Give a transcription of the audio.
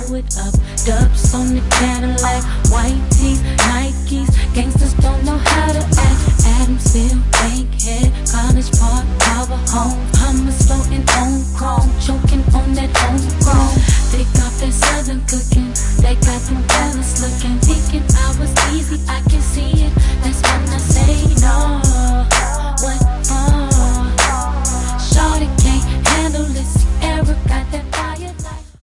blow it up. Dubs on the Cadillac, white teeth, Nikes. Gangsters don't know how to act.